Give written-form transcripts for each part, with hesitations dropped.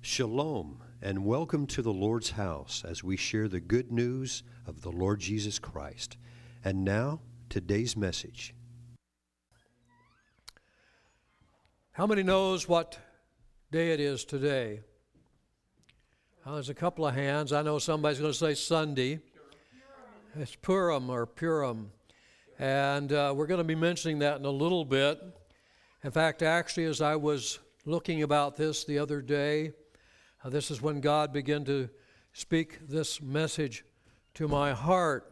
Shalom, and welcome to the Lord's house as we share the good news of the Lord Jesus Christ. And now, today's message. How many knows what day it is today? There's a couple of hands. I know somebody's going to say Sunday. It's Purim or Purim. And we're going to be mentioning that in a little bit. In fact, actually, as I was looking about this the other day, this is when God began to speak this message to my heart.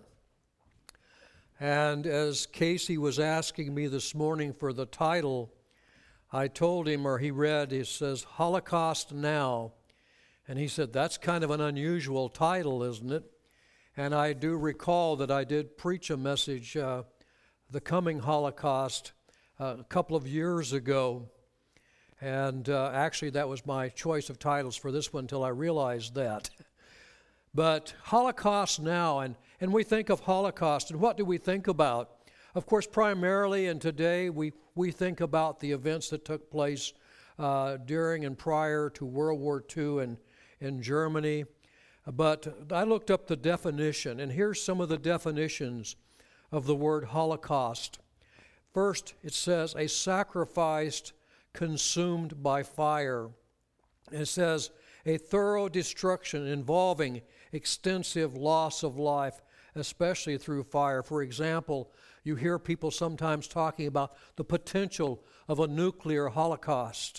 And as Casey was asking me this morning for the title, I told him, or he read, it says, Holocaust Now. And he said, that's kind of an unusual title, isn't it? And I do recall that I did preach a message, The Coming Holocaust, a couple of years ago. And actually, that was my choice of titles for this one until I realized that. But Holocaust Now, and we think of Holocaust, and what do we think about? Of course, primarily, and today, we think about the events that took place during and prior to World War II in Germany. But I looked up the definition, and here's some of the definitions of the word Holocaust. First, it says, a sacrifice consumed by fire. It says, a thorough destruction involving extensive loss of life, especially through fire. For example, you hear people sometimes talking about the potential of a nuclear holocaust.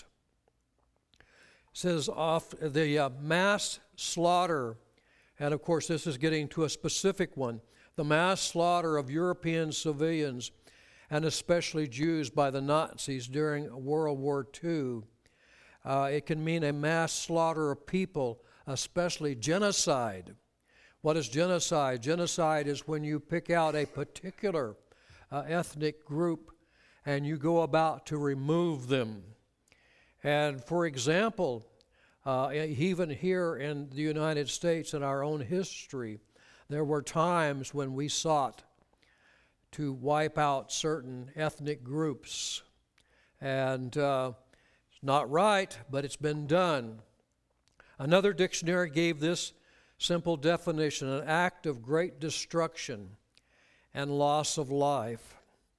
It says the mass slaughter, and of course this is getting to a specific one, the mass slaughter of European civilians and especially Jews by the Nazis during World War II. It can mean a mass slaughter of people, especially genocide. What is genocide? Genocide is when you pick out a particular ethnic group and you go about to remove them. And for example, even here in the United States in our own history, there were times when we sought to wipe out certain ethnic groups. And it's not right, but it's been done. Another dictionary gave this simple definition, an act of great destruction and loss of life.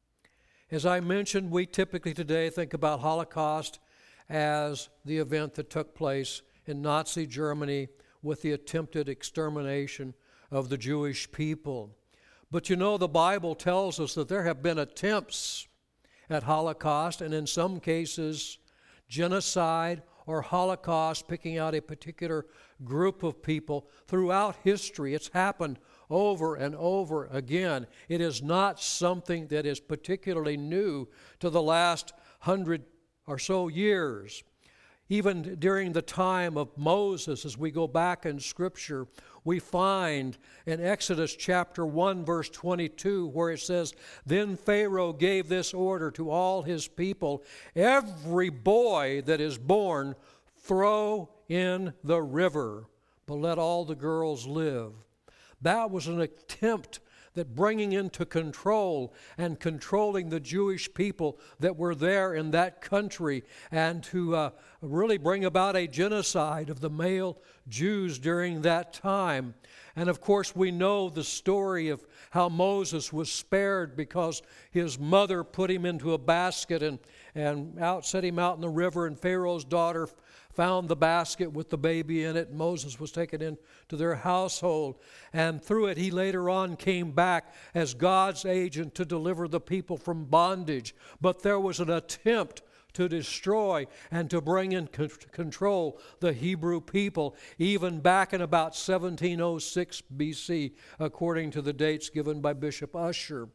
As I mentioned, we typically today think about Holocaust as the event that took place in Nazi Germany with the attempted extermination of the Jewish people. But you know, the Bible tells us that there have been attempts at Holocaust, and in some cases, genocide or Holocaust, picking out a particular group of people throughout history. It's happened over and over again. It is not something that is particularly new to the last 100 or so years. Even during the time of Moses, as we go back in Scripture, we find in Exodus chapter 1, verse 22, where it says, Then Pharaoh gave this order to all his people, every boy that is born, throw in the river, but let all the girls live. That was an attempt that bringing into control and controlling the Jewish people that were there in that country and to really bring about a genocide of the male Jews during that time. And of course we know the story of how Moses was spared because his mother put him into a basket and set him out in the river, and Pharaoh's daughter found the basket with the baby in it. Moses was taken into their household, and through it he later on came back as God's agent to deliver the people from bondage. But there was an attempt to destroy and to bring in control the Hebrew people, even back in about 1706 BC, according to the dates given by Bishop Ussher.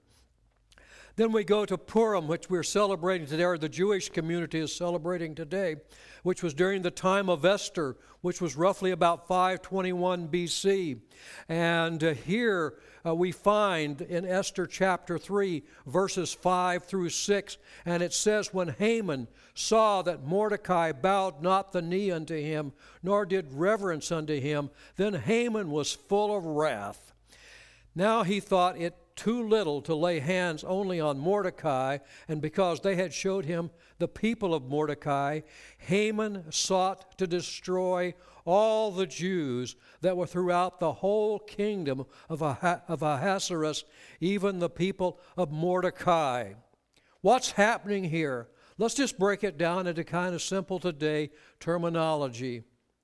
Then we go to Purim, which we're celebrating today, or the Jewish community is celebrating today, which was during the time of Esther, which was roughly about 521 BC. And here we find in Esther chapter 3, verses 5 through 6, and it says, When Haman saw that Mordecai bowed not the knee unto him, nor did reverence unto him, then Haman was full of wrath. Now he thought it too little to lay hands only on Mordecai, and because they had showed him the people of Mordecai, Haman sought to destroy all the Jews that were throughout the whole kingdom of Ahasuerus, even the people of Mordecai. What's happening here? Let's just break it down into kind of simple today terminology.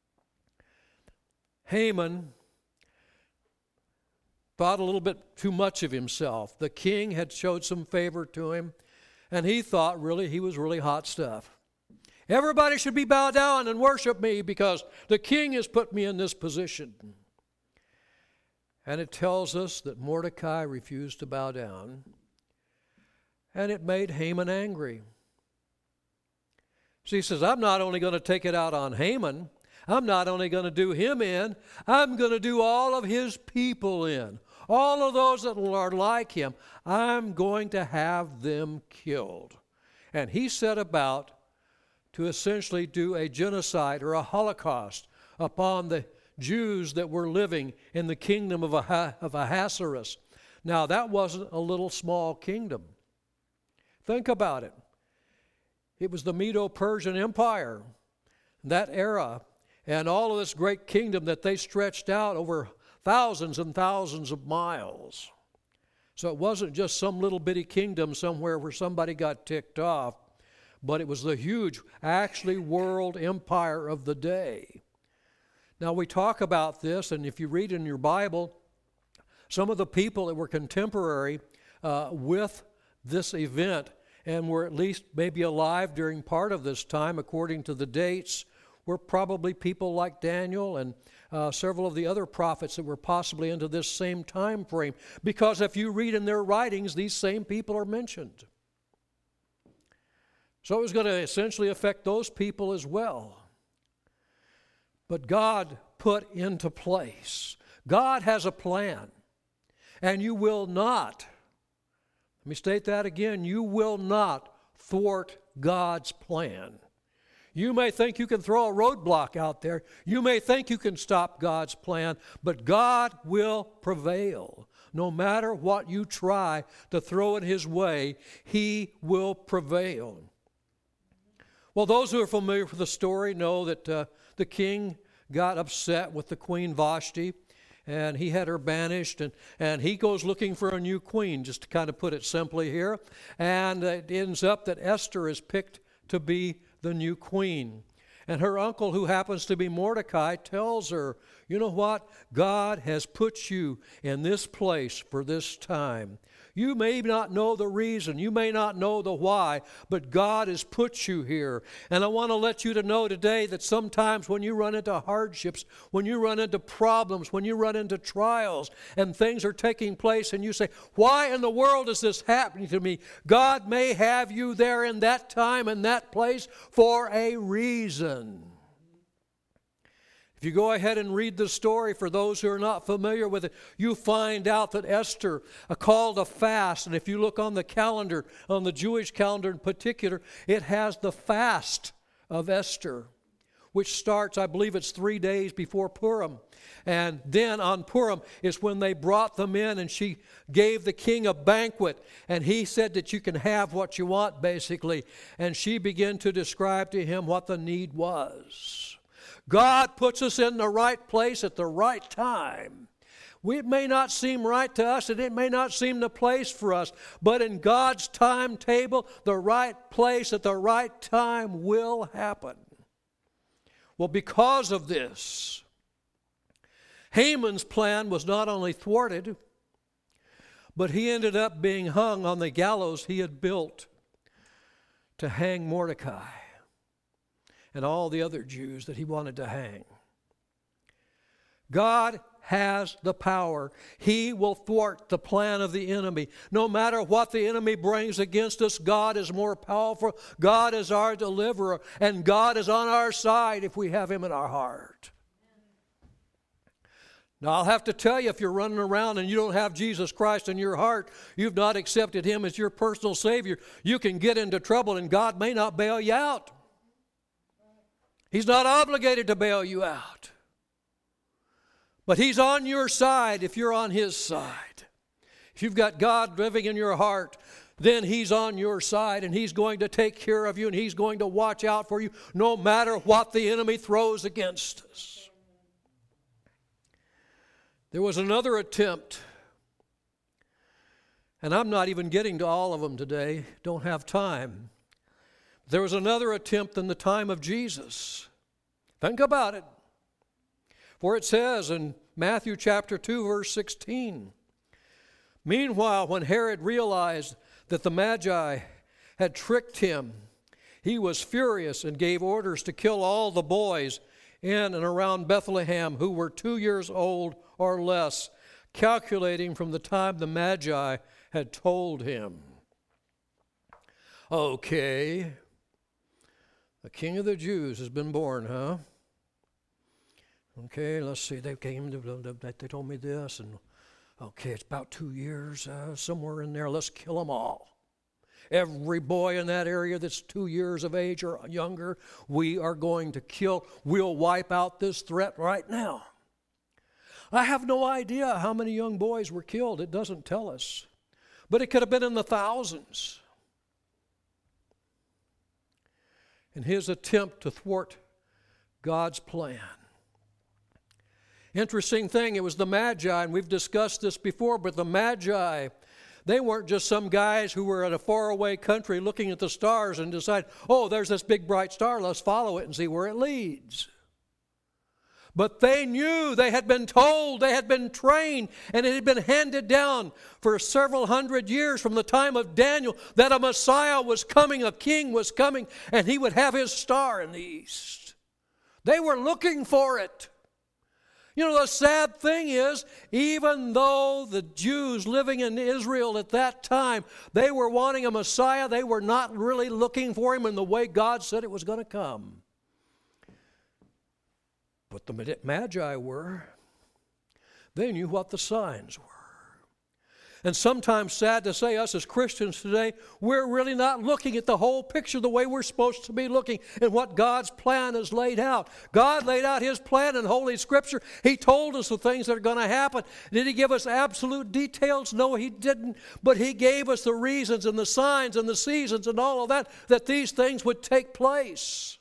Haman thought a little bit too much of himself. The king had showed some favor to him, and he thought really he was really hot stuff. Everybody should be bowed down and worship me because the king has put me in this position. And it tells us that Mordecai refused to bow down, and it made Haman angry. So he says, I'm not only going to take it out on Haman, I'm not only going to do him in, I'm going to do all of his people in. All of those that are like him, I'm going to have them killed. And he set about to essentially do a genocide or a Holocaust upon the Jews that were living in the kingdom of Ahasuerus. Now, that wasn't a little small kingdom. Think about it. It was the Medo-Persian Empire, that era, and all of this great kingdom that they stretched out over thousands and thousands of miles. So it wasn't just some little bitty kingdom somewhere where somebody got ticked off, but it was the huge, actually world empire of the day. Now we talk about this, and if you read in your Bible, some of the people that were contemporary with this event and were at least maybe alive during part of this time, according to the dates, were probably people like Daniel and several of the other prophets that were possibly into this same time frame. Because if you read in their writings, these same people are mentioned. So it was going to essentially affect those people as well. But God put into place. God has a plan. And you will not, let me state that again, you will not thwart God's plan. You may think you can throw a roadblock out there. You may think you can stop God's plan, but God will prevail. No matter what you try to throw in His way, He will prevail. Well, those who are familiar with the story know that the king got upset with the Queen Vashti, and he had her banished, and he goes looking for a new queen, just to kind of put it simply here. And it ends up that Esther is picked to be the new queen. And her uncle, who happens to be Mordecai, tells her, you know what? God has put you in this place for this time. You may not know the reason, you may not know the why, but God has put you here. And I want to let you to know today that sometimes when you run into hardships, when you run into problems, when you run into trials, and things are taking place, and you say, why in the world is this happening to me? God may have you there in that time and that place for a reason. If you go ahead and read the story, for those who are not familiar with it, you find out that Esther called a fast. And if you look on the calendar, on the Jewish calendar in particular, it has the fast of Esther, which starts, I believe it's 3 days before Purim. And then on Purim is when they brought them in, and she gave the king a banquet. And he said that you can have what you want, basically. And she began to describe to him what the need was. God puts us in the right place at the right time. It may not seem right to us, and it may not seem the place for us, but in God's timetable, the right place at the right time will happen. Well, because of this, Haman's plan was not only thwarted, but he ended up being hung on the gallows he had built to hang Mordecai and all the other Jews that he wanted to hang. God has the power. He will thwart the plan of the enemy. No matter what the enemy brings against us, God is more powerful. God is our deliverer, and God is on our side if we have Him in our heart. Now, I'll have to tell you, if you're running around and you don't have Jesus Christ in your heart, you've not accepted Him as your personal Savior, you can get into trouble, and God may not bail you out. He's not obligated to bail you out. But He's on your side if you're on His side. If you've got God living in your heart, then He's on your side, and He's going to take care of you, and He's going to watch out for you no matter what the enemy throws against us. There was another attempt, and I'm not even getting to all of them today, don't have time. There was another attempt in the time of Jesus. Think about it. For it says in Matthew chapter 2, verse 16, "Meanwhile, when Herod realized that the Magi had tricked him, he was furious and gave orders to kill all the boys in and around Bethlehem who were 2 years old or less, calculating from the time the Magi had told him." Okay, the King of the Jews has been born, huh? Okay, let's see, they told me this, and okay, it's about 2 years, somewhere in there, let's kill them all. Every boy in that area that's 2 years of age or younger, we are going to kill. We'll wipe out this threat right now. I have no idea how many young boys were killed. It doesn't tell us. But it could have been in the thousands. In his attempt to thwart God's plan. Interesting thing, it was the Magi, and we've discussed this before, but the Magi, they weren't just some guys who were in a faraway country looking at the stars and decide, oh, there's this big bright star, let's follow it and see where it leads. But they knew, they had been told, they had been trained, and it had been handed down for several hundred years from the time of Daniel that a Messiah was coming, a king was coming, and he would have his star in the east. They were looking for it. You know, the sad thing is, even though the Jews living in Israel at that time, they were wanting a Messiah, they were not really looking for him in the way God said it was going to come. But the Magi were. They knew what the signs were. And sometimes, sad to say, us as Christians today, we're really not looking at the whole picture the way we're supposed to be looking and what God's plan is laid out. God laid out His plan in Holy Scripture. He told us the things that are going to happen. Did He give us absolute details? No, He didn't. But He gave us the reasons and the signs and the seasons and all of that these things would take place.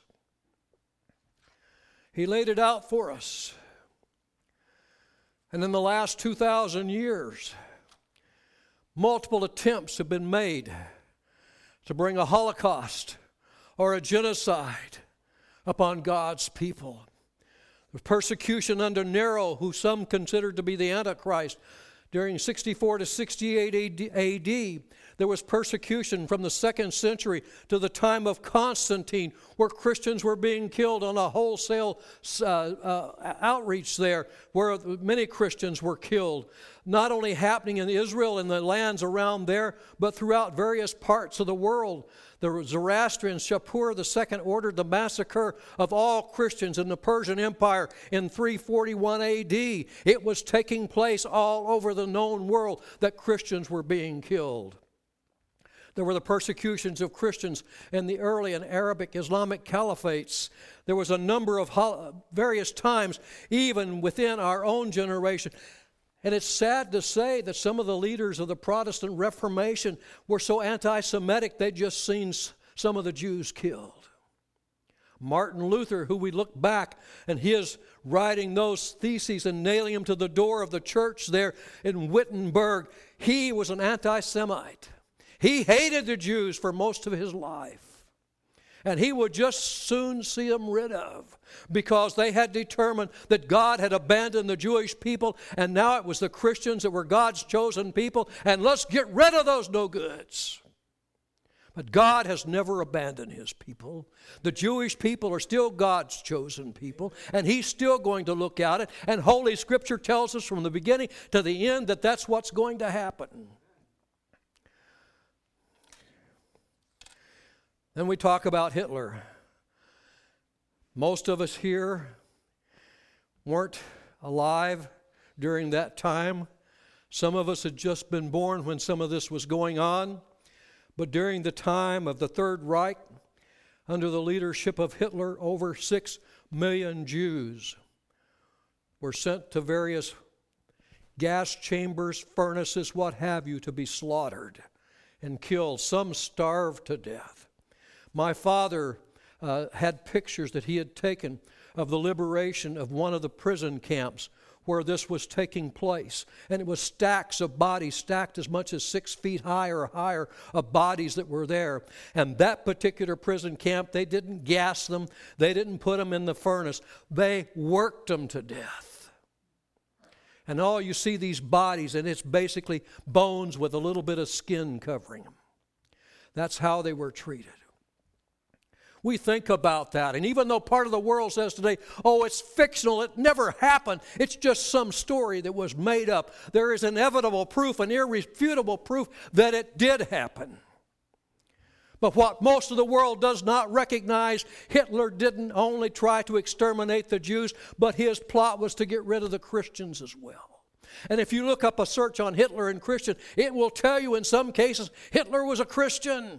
He laid it out for us. And in the last 2,000 years, multiple attempts have been made to bring a Holocaust or a genocide upon God's people. The persecution under Nero, who some considered to be the Antichrist, during 64 to 68 AD, there was persecution from the 2nd century to the time of Constantine, where Christians were being killed on a wholesale outreach there, where many Christians were killed. Not only happening in Israel and the lands around there, but throughout various parts of the world. The Zoroastrian Shapur II ordered the massacre of all Christians in the Persian Empire in 341 AD. It was taking place all over the known world that Christians were being killed. There were the persecutions of Christians in the early and Arabic Islamic caliphates. There was a number of various times, even within our own generation. And it's sad to say that some of the leaders of the Protestant Reformation were so anti-Semitic they'd just seen some of the Jews killed. Martin Luther, who we look back and his writing those theses and nailing them to the door of the church there in Wittenberg, he was an anti-Semite. He hated the Jews for most of his life. And he would just soon see them rid of, because they had determined that God had abandoned the Jewish people, and now it was the Christians that were God's chosen people, and let's get rid of those no-goods. But God has never abandoned His people. The Jewish people are still God's chosen people, and He's still going to look at it, and Holy Scripture tells us from the beginning to the end that that's what's going to happen. Then we talk about Hitler. Most of us here weren't alive during that time. Some of us had just been born when some of this was going on. But during the time of the Third Reich, under the leadership of Hitler, over 6 million Jews were sent to various gas chambers, furnaces, what have you, to be slaughtered and killed. Some starved to death. My father had pictures that he had taken of the liberation of one of the prison camps where this was taking place. And it was stacks of bodies, stacked as much as 6 feet high or higher, of bodies that were there. And that particular prison camp, they didn't gas them. They didn't put them in the furnace. They worked them to death. And all you see these bodies, and it's basically bones with a little bit of skin covering them. That's how they were treated. We think about that. And even though part of the world says today, oh, it's fictional, it never happened, it's just some story that was made up, there is inevitable proof and irrefutable proof that it did happen. But what most of the world does not recognize, Hitler didn't only try to exterminate the Jews, but his plot was to get rid of the Christians as well. And if you look up a search on Hitler and Christian, it will tell you in some cases Hitler was a Christian.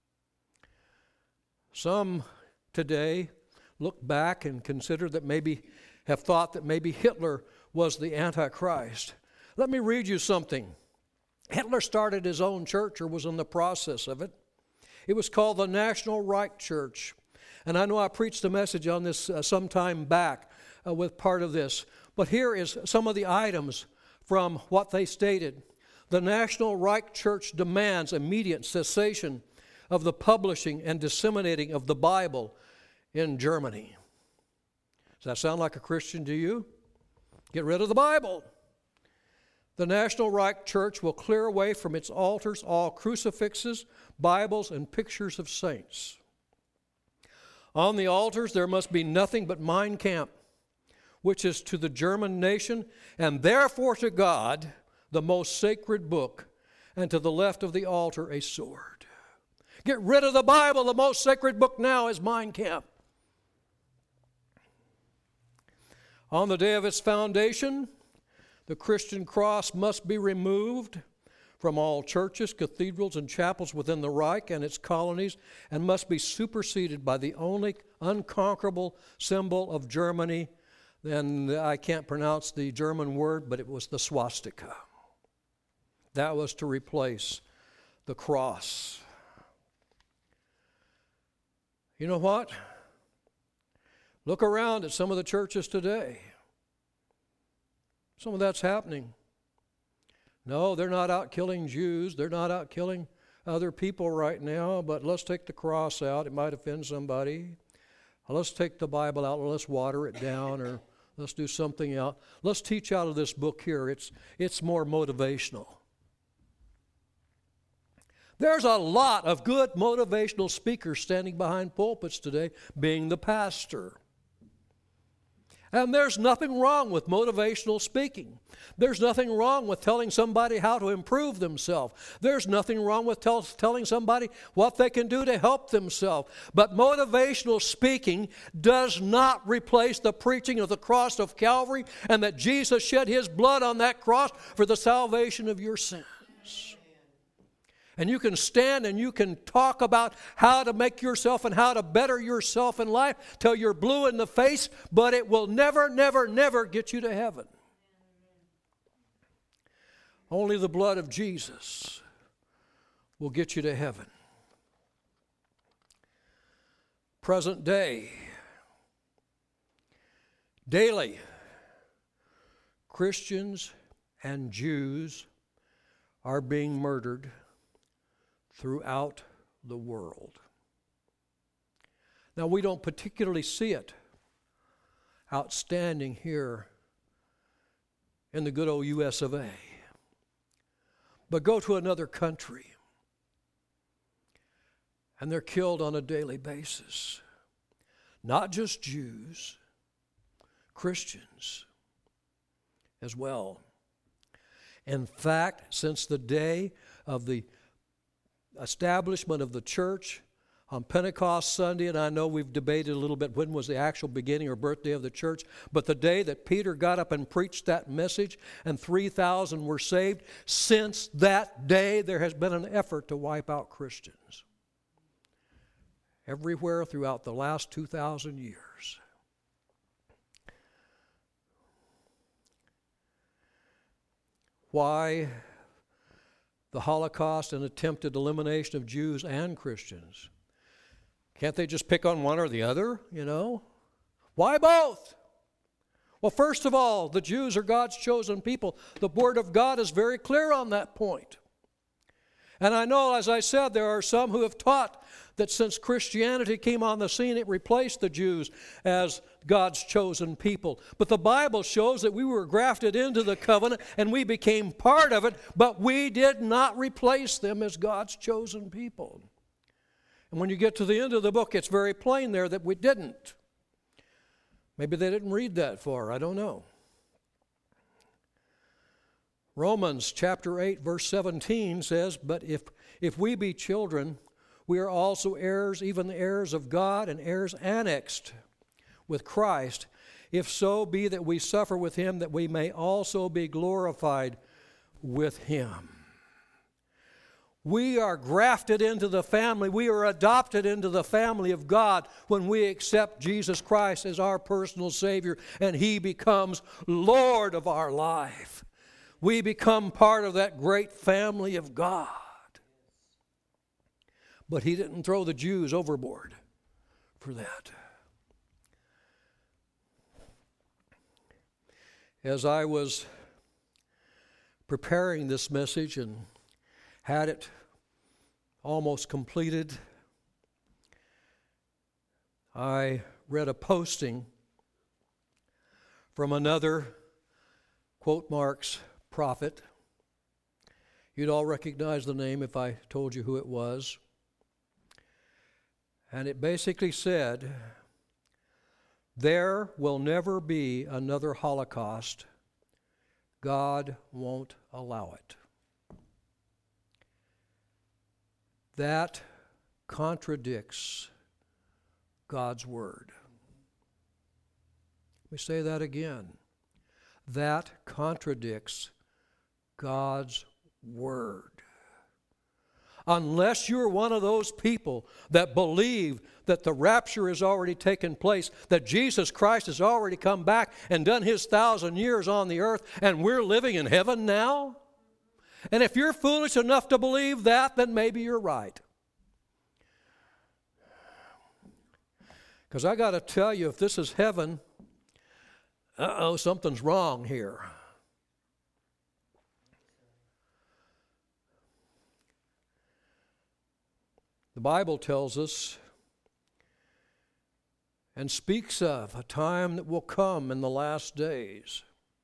Some today look back and consider that have thought that maybe Hitler was the Antichrist. Let me read you something. Hitler started his own church, or was in the process of it. It was called the National Reich Church. And I know I preached a message on this some time back with part of this. But here is some of the items from what they stated. The National Reich Church demands immediate cessation of the publishing and disseminating of the Bible in Germany. Does that sound like a Christian to you? Get rid of the Bible. The National Reich Church will clear away from its altars all crucifixes, Bibles, and pictures of saints. On the altars there must be nothing but Mein Kampf, which is to the German nation and therefore to God the most sacred book, and to the left of the altar a sword. Get rid of the Bible. The most sacred book now is Mein Kampf. On the day of its foundation, the Christian cross must be removed from all churches, cathedrals, and chapels within the Reich and its colonies, and must be superseded by the only unconquerable symbol of Germany. Then I can't pronounce the German word, but it was the swastika. That was to replace the cross. You know what? Look around at some of the churches today. Some of that's happening. No, they're not out killing Jews. They're not out killing other people right now, but let's take the cross out. It might offend somebody. Let's take the Bible out, or let's water it down, or let's do something else. Let's teach out of this book here. It's more motivational. There's a lot of good motivational speakers standing behind pulpits today, being the pastor. And there's nothing wrong with motivational speaking. There's nothing wrong with telling somebody how to improve themselves. There's nothing wrong with telling somebody what they can do to help themselves. But motivational speaking does not replace the preaching of the cross of Calvary, and that Jesus shed his blood on that cross for the salvation of your sins. And you can stand and you can talk about how to make yourself and how to better yourself in life till you're blue in the face, but it will never, never, never get you to heaven. Only the blood of Jesus will get you to heaven. Present day, daily, Christians and Jews are being murdered throughout the world. Now, we don't particularly see it outstanding here in the good old U.S. of A. But go to another country, and they're killed on a daily basis. Not just Jews, Christians as well. In fact, since the day of the establishment of the church on Pentecost Sunday, and I know we've debated a little bit when was the actual beginning or birthday of the church, but the day that Peter got up and preached that message and 3,000 were saved, since that day there has been an effort to wipe out Christians everywhere throughout the last 2,000 years. why the Holocaust and attempted elimination of Jews and Christians? Can't they just pick on one or the other, Why both? Well, first of all, the Jews are God's chosen people. The Word of God is very clear on that point. And I know, as I said, there are some who have taught that since Christianity came on the scene, it replaced the Jews as God's chosen people. But the Bible shows that we were grafted into the covenant and we became part of it, but we did not replace them as God's chosen people. And when you get to the end of the book, it's very plain there that we didn't. Maybe they didn't read that far, I don't know. Romans chapter 8, verse 17 says, "But if we be children, we are also heirs, even the heirs of God, and heirs annexed with Christ, if so be that we suffer with him, that we may also be glorified with him." We are grafted into the family. We are adopted into the family of God when we accept Jesus Christ as our personal Savior, and he becomes Lord of our life. We become part of that great family of God. But he didn't throw the Jews overboard for that. As I was preparing this message and had it almost completed, I read a posting from another, quote marks, prophet. You'd all recognize the name if I told you who it was. And it basically said, there will never be another Holocaust. God won't allow it. That contradicts God's word. Let me say that again. That contradicts God's word. Unless you're one of those people that believe that the rapture has already taken place, that Jesus Christ has already come back and done his 1,000 years on the earth, and we're living in heaven now, and if you're foolish enough to believe that, then maybe you're right. Because I got to tell you, if this is heaven, something's wrong here. The Bible tells us and speaks of a time that will come in the last days.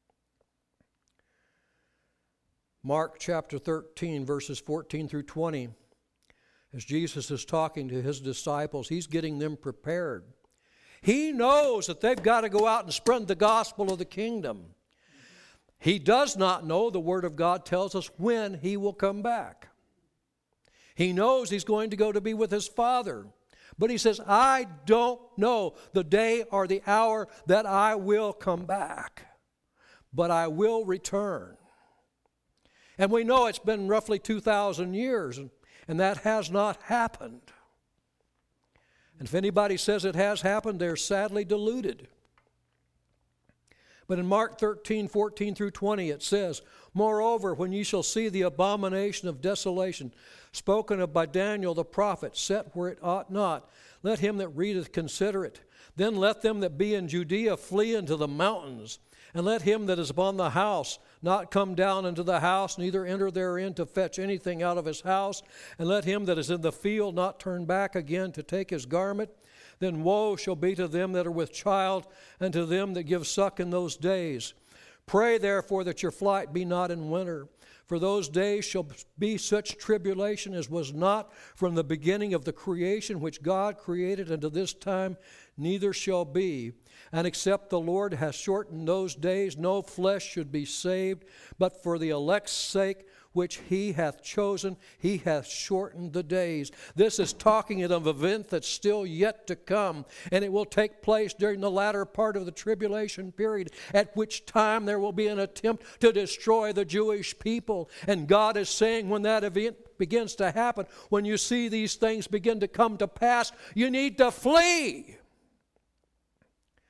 Mark chapter 13, verses 14 through 20. As Jesus is talking to his disciples, he's getting them prepared. He knows that they've got to go out and spread the gospel of the kingdom. He does not know, the Word of God tells us, when he will come back. He knows he's going to go to be with his Father. But he says, I don't know the day or the hour that I will come back, but I will return. And we know it's been roughly 2,000 years, and that has not happened. And if anybody says it has happened, they're sadly deluded. But in Mark 13, 14 through 20, it says, Moreover, when ye shall see the abomination of desolation, spoken of by Daniel the prophet, set where it ought not, let him that readeth consider it. Then let them that be in Judea flee into the mountains. And let him that is upon the house not come down into the house, neither enter therein to fetch anything out of his house. And let him that is in the field not turn back again to take his garment. Then woe shall be to them that are with child, and to them that give suck in those days. Pray therefore that your flight be not in winter. For those days shall be such tribulation as was not from the beginning of the creation which God created unto this time, neither shall be. And except the Lord hath shortened those days, no flesh should be saved. But for the elect's sake, which he hath chosen, he hath shortened the days. This is talking of an event that's still yet to come, and it will take place during the latter part of the tribulation period, at which time there will be an attempt to destroy the Jewish people. And God is saying when that event begins to happen, when you see these things begin to come to pass, you need to flee.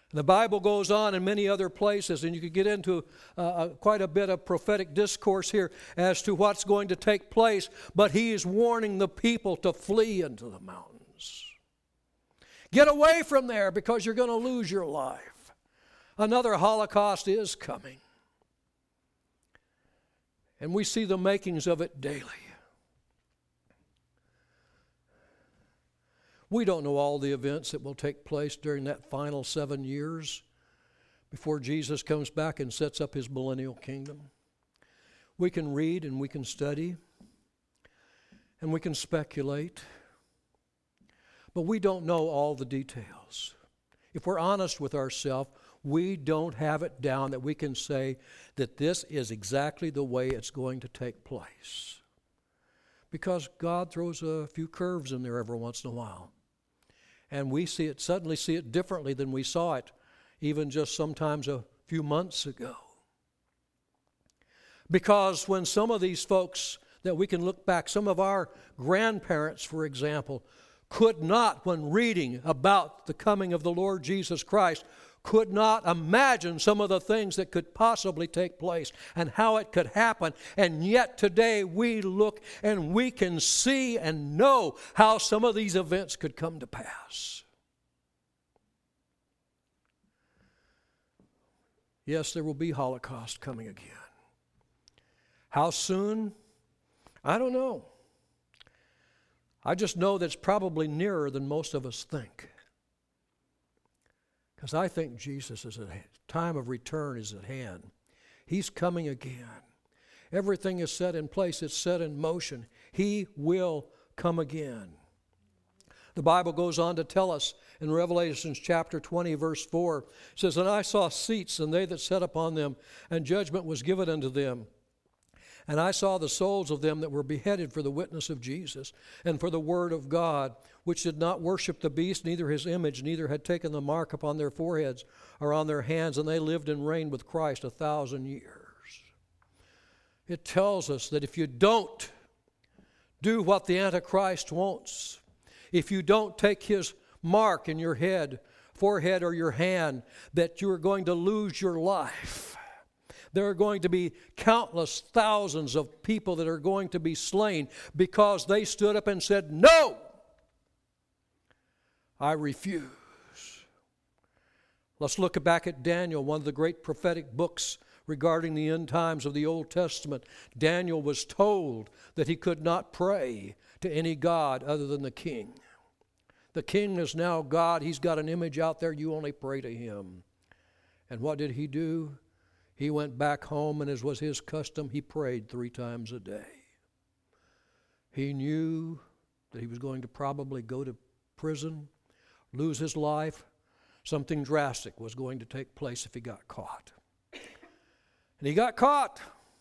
The Bible goes on in many other places, and you could get into quite a bit of prophetic discourse here as to what's going to take place, but he is warning the people to flee into the mountains. Get away from there because you're going to lose your life. Another Holocaust is coming. And we see the makings of it daily. We don't know all the events that will take place during that final 7 years before Jesus comes back and sets up his millennial kingdom. We can read and we can study and we can speculate, but we don't know all the details. If we're honest with ourselves, we don't have it down that we can say that this is exactly the way it's going to take place. Because God throws a few curves in there every once in a while. And we suddenly see it differently than we saw it even just sometimes a few months ago. Because when some of these folks that we can look back, some of our grandparents, for example, could not, when reading about the coming of the Lord Jesus Christ, could not imagine some of the things that could possibly take place and how it could happen. And yet today we look and we can see and know how some of these events could come to pass. Yes, there will be Holocaust coming again. How soon? I don't know. I just know that it's probably nearer than most of us think. Because I think Jesus is at hand. Time of return is at hand. He's coming again. Everything is set in place. It's set in motion. He will come again. The Bible goes on to tell us in Revelation chapter 20, verse 4, it says, "And I saw seats, and they that sat upon them, and judgment was given unto them. And I saw the souls of them that were beheaded for the witness of Jesus and for the word of God, which did not worship the beast, neither his image, neither had taken the mark upon their foreheads or on their hands, and they lived and reigned with Christ 1,000 years. It tells us that if you don't do what the Antichrist wants, if you don't take his mark in your head, forehead, or your hand, that you are going to lose your life. There are going to be countless thousands of people that are going to be slain because they stood up and said, "No, I refuse." Let's look back at Daniel, one of the great prophetic books regarding the end times of the Old Testament. Daniel was told that he could not pray to any god other than the king. The king is now God. He's got an image out there. You only pray to him. And what did he do? He went back home, and as was his custom, he prayed 3 times a day. He knew that he was going to probably go to prison, lose his life. Something drastic was going to take place if he got caught. And he got caught.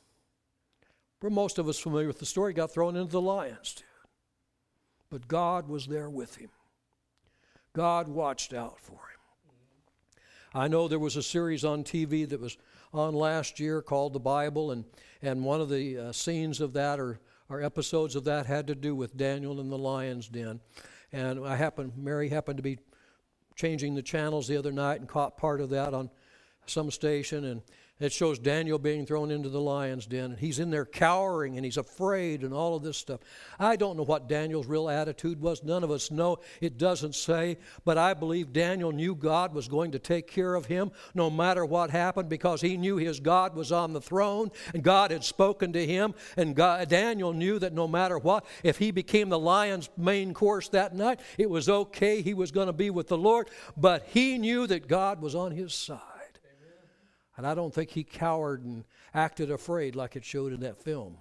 For most of us familiar with the story, he got thrown into the lions' den. But God was there with him. God watched out for him. I know there was a series on TV that was on last year called The Bible, and one of the scenes of that or episodes of that had to do with Daniel in the lion's den. And Mary happened to be changing the channels the other night and caught part of that on some station, and it shows Daniel being thrown into the lion's den, and he's in there cowering, and he's afraid, and all of this stuff. I don't know what Daniel's real attitude was. None of us know. It doesn't say, but I believe Daniel knew God was going to take care of him no matter what happened, because he knew his God was on the throne, and God had spoken to him, and Daniel knew that no matter what, if he became the lion's main course that night, it was okay. He was going to be with the Lord, but he knew that God was on his side. And I don't think he cowered and acted afraid like it showed in that film.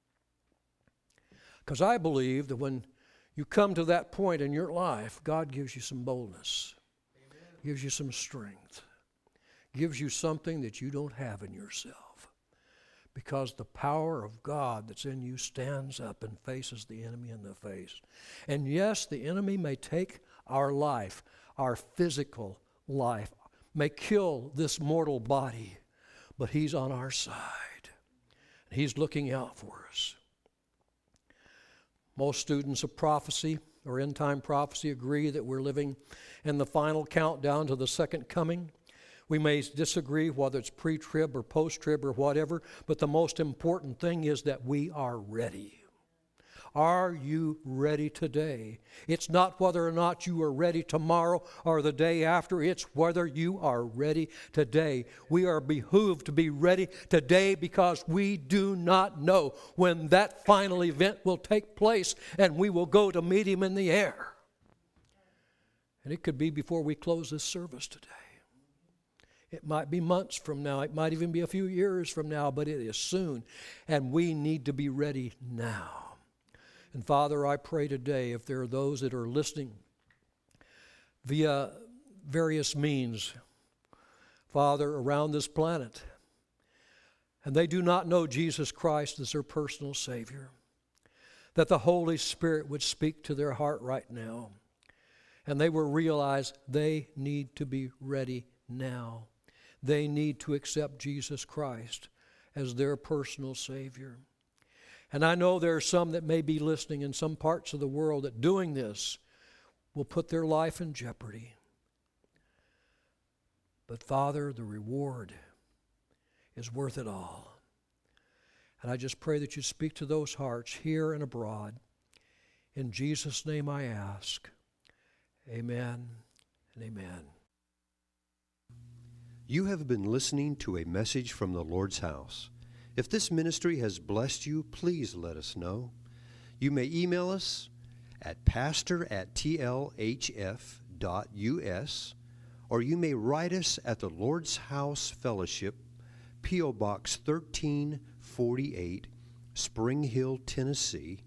Because I believe that when you come to that point in your life, God gives you some boldness, gives you some strength, gives you something that you don't have in yourself. Because the power of God that's in you stands up and faces the enemy in the face. And yes, the enemy may take our life, our physical life, may kill this mortal body, but he's on our side. He's looking out for us. Most students of prophecy or end time prophecy agree that we're living in the final countdown to the second coming. We may disagree whether it's pre-trib or post-trib or whatever, but the most important thing is that we are ready. Are you ready today? It's not whether or not you are ready tomorrow or the day after. It's whether you are ready today. We are behooved to be ready today because we do not know when that final event will take place and we will go to meet Him in the air. And it could be before we close this service today. It might be months from now. It might even be a few years from now, but it is soon. And we need to be ready now. And Father, I pray today, if there are those that are listening via various means, Father, around this planet, and they do not know Jesus Christ as their personal Savior, that the Holy Spirit would speak to their heart right now, and they will realize they need to be ready now. They need to accept Jesus Christ as their personal Savior. And I know there are some that may be listening in some parts of the world that doing this will put their life in jeopardy. But Father, the reward is worth it all. And I just pray that you speak to those hearts here and abroad. In Jesus' name I ask. Amen and amen. You have been listening to a message from the Lord's house. If this ministry has blessed you, please let us know. You may email us at pastor@tlhf.us, or you may write us at the Lord's House Fellowship, P.O. Box 1348, Spring Hill, Tennessee,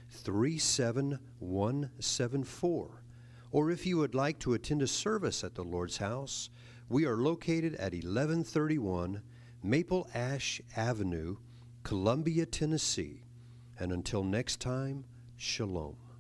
37174. Or if you would like to attend a service at the Lord's House, we are located at 1131 Maple Ash Avenue, Columbia, Tennessee. And until next time, shalom.